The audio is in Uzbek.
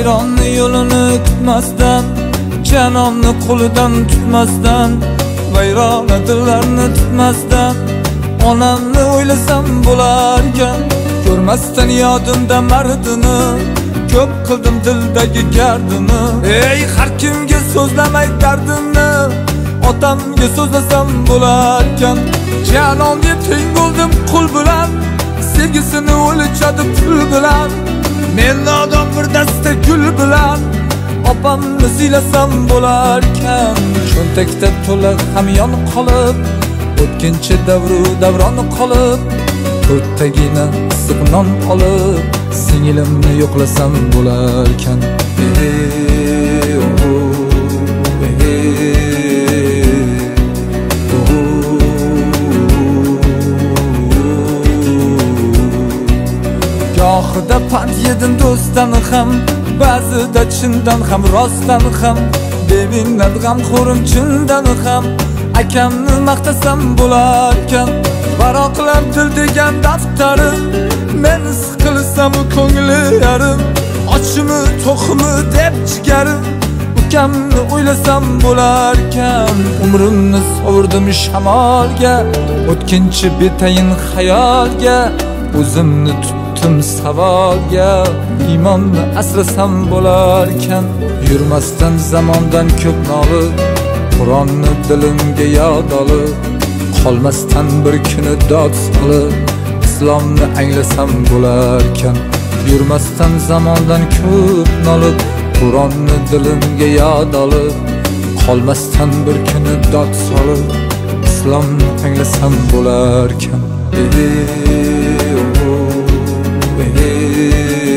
vayronni yo'lini kutmasdan, janonni qo'lidan tutmasdan, vayrona dillarni tutmasdan, onamni o'ylasam bo'larkan. Ko'rmasdan yodimda mardini, ko'p qildim dildagi gardini. Ey har kimga so'zlamay dardimni, otamga so'zlasam bo'larkan. Janonga teng bo'ldim qul bilan, sevgisini o'lchadi pul bilan. Men nodon bir dasta gul bilan, opamni siylasam bo'larkan. Cho'ntakda to'la hamyon qolib, o'tkinchi davru davron qolib, to'rttagina issiq non olib, singlimni yo'qlasam bo'larkan. Gohida pand yedim do'stdan ham, ba'zida chindan ham rostdan ham. Beminnat g'amxo'rim chindan ham, akamni maqtasam bo'larkan. Baroqlab dil degan daftarim, men siqilsam ko'ngli yarim. Ochmi to'qmi deb jigarim, ukamni o'ylasam bo'larkan. Umrimni sovurdim shamolga, o'tkinchi betayin xayolga. O'zimni tutdim savolga, iymonni asrasam bo'larkan. Yurmasdan zamondan ko'p nolib, Qur'onni dilimga yod olib, qolmasdan bir kuni dod solib, islomni anglasam bo'larkan. Yurmasdan zamondan ko'p nolib, Qur'onni dilimga yod olib, qolmasdan bir kuni dod solib, islomni anglasam bo'larkan.